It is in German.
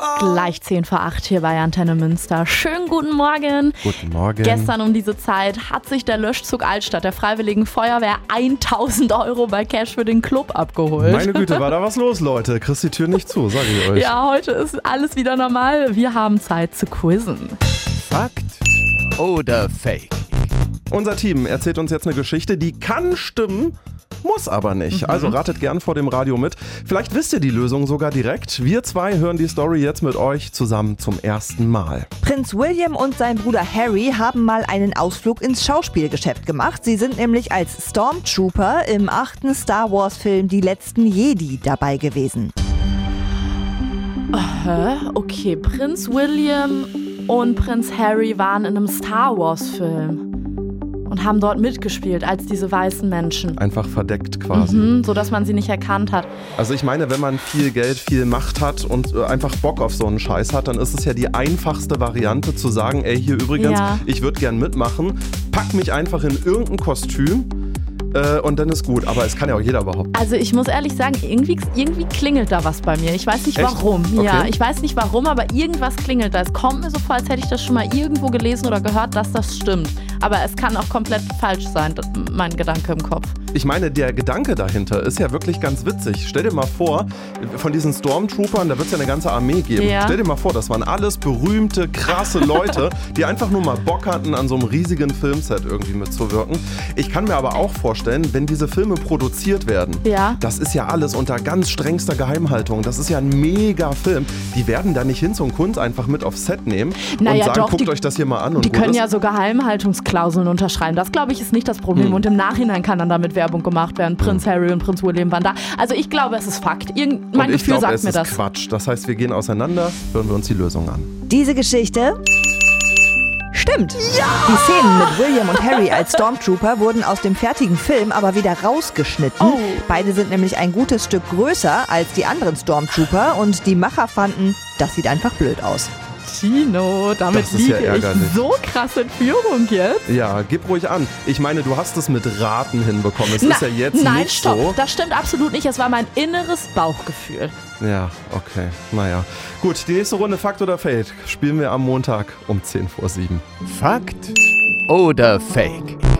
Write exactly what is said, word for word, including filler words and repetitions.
Gleich zehn vor acht hier bei Antenne Münster. Schönen guten Morgen. Guten Morgen. Gestern um diese Zeit hat sich der Löschzug Altstadt der Freiwilligen Feuerwehr tausend Euro bei Cash für den Club abgeholt. Meine Güte, war da was los, Leute. Kriegst die Tür nicht zu, sag ich euch. Ja, heute ist alles wieder normal. Wir haben Zeit zu quizzen. Fakt oder Fake? Unser Team erzählt uns jetzt eine Geschichte, die kann stimmen, muss aber nicht. Mhm. Also ratet gern vor dem Radio mit. Vielleicht wisst ihr die Lösung sogar direkt. Wir zwei hören die Story jetzt mit euch zusammen zum ersten Mal. Prinz William und sein Bruder Harry haben mal einen Ausflug ins Schauspielgeschäft gemacht. Sie sind nämlich als Stormtrooper im achten Star Wars Film Die letzten Jedi dabei gewesen. Hä? Okay, Prinz William und Prinz Harry waren in einem Star Wars Film und haben dort mitgespielt als diese weißen Menschen. Einfach verdeckt quasi. Mhm, sodass man sie nicht erkannt hat. Also ich meine, wenn man viel Geld, viel Macht hat und äh, einfach Bock auf so einen Scheiß hat, dann ist es ja die einfachste Variante zu sagen, ey, hier übrigens, Ja. ich würde gern mitmachen, pack mich einfach in irgendein Kostüm äh, und dann ist gut. Aber es kann ja auch jeder behaupten. Also ich muss ehrlich sagen, irgendwie, irgendwie klingelt da was bei mir. Ich weiß nicht Echt? warum. Okay. Ja, ich weiß nicht warum, aber irgendwas klingelt da. Es kommt mir so vor, als hätte ich das schon mal irgendwo gelesen oder gehört, dass das stimmt. Aber es kann auch komplett falsch sein, das- mein Gedanke im Kopf. Ich meine, der Gedanke dahinter ist ja wirklich ganz witzig. Stell dir mal vor, von diesen Stormtroopern, da wird es ja eine ganze Armee geben. Ja. Stell dir mal vor, das waren alles berühmte, krasse Leute, die einfach nur mal Bock hatten, an so einem riesigen Filmset irgendwie mitzuwirken. Ich kann mir aber auch vorstellen, wenn diese Filme produziert werden, Ja. das ist ja alles unter ganz strengster Geheimhaltung. Das ist ja ein mega Film. Die werden da nicht hin zum Kunst einfach mit aufs Set nehmen Naja, und sagen, doch, guckt die- euch das hier mal an. Und Die gut können ist. ja so Geheimhaltungsklauseln unterschreiben. Das, glaube ich, ist nicht das Problem. Hm. Und im Nachhinein kann dann damit Werbung gemacht werden. Prinz Harry und Prinz William waren da. Also ich glaube, es ist Fakt. Irgend, mein und ich Gefühl glaube, sagt es mir ist das. Quatsch. Das heißt, wir gehen auseinander, hören wir uns die Lösung an. Diese Geschichte stimmt. Die Szenen mit William und Harry als Stormtrooper wurden aus dem fertigen Film aber wieder rausgeschnitten. Oh. Beide sind nämlich ein gutes Stück größer als die anderen Stormtrooper und die Macher fanden, das sieht einfach blöd aus. Tino, damit Das ist ja liege ich ärgerlich. so krass in Führung jetzt. Ja, gib ruhig an. Ich meine, du hast es mit Raten hinbekommen. Es Na, ist ja jetzt nein, nicht stopp. so. Das stimmt absolut nicht. Es war mein inneres Bauchgefühl. Ja, okay. Naja. Gut, die nächste Runde Fakt oder Fake spielen wir am Montag um zehn vor sieben. Fakt oder Fake?